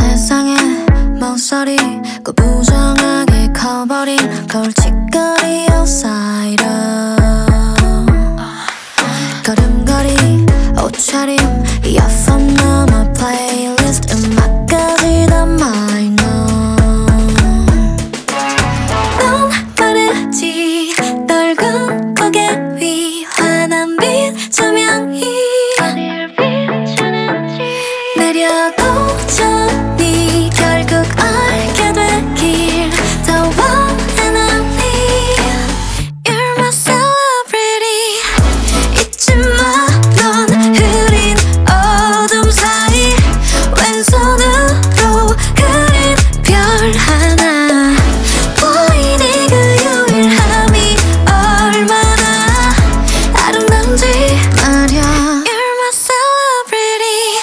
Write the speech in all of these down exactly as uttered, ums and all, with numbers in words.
세상에 멍소리 그 부정하게 커버린 걸칫거리 outsider 걸음걸이 옷차림 이어폰 넘어 플레이리스트 음악까지 다 마이너 넌 빠르지 넓은 고개 위 환한 빛 조명이 내려도 전이 결국 알게 되길 더 원하는 You're my celebrity 잊지 마 넌 흐린 어둠 사이 왼손으로 그린 별 하나 보이니 그 유일함이 얼마나 아름다운지 말야 You're my celebrity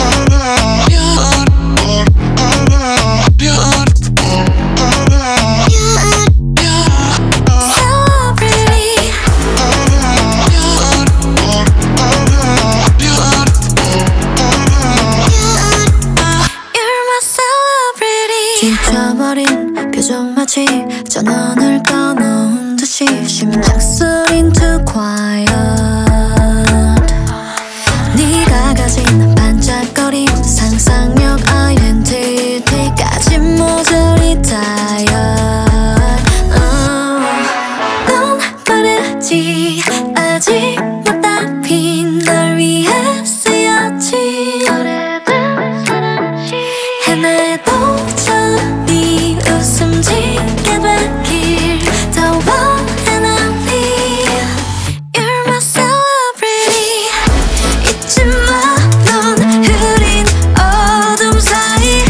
지쳐버린 표정 마치 전원을 꺼놓은 듯이 심장 소린 too quiet 네가 가진 반짝거림 상상력 아이덴티티까지 모조리 tired uh. 넌 빠르지 아직 못 답힌 널 위해 쓰였지 해내도 전이 웃음 짓게 되길 더 원하는 You're my celebrity 잊지 마 넌 흐린 어둠 사이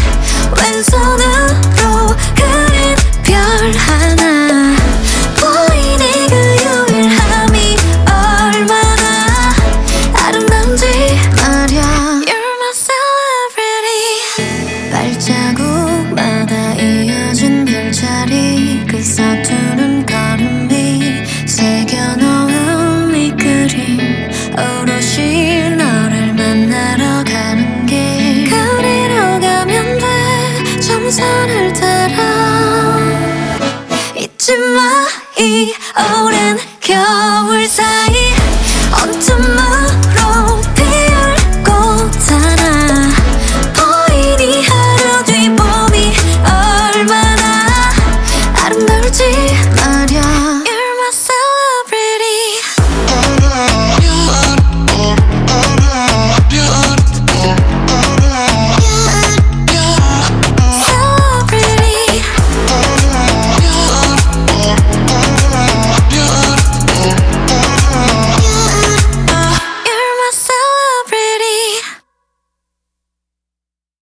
왼손으로 그린 별 하나 보이니 그 유일함이 얼마나 아름다운지 말야 You're my celebrity 발자국마다 이어진 별자리 그 서투른 걸음이 새겨놓은 이 그림 오롯이 너를 만나러 가는 길 그리로 가면 돼 점선을 따라 잊지 마 이 오랜 겨울 사이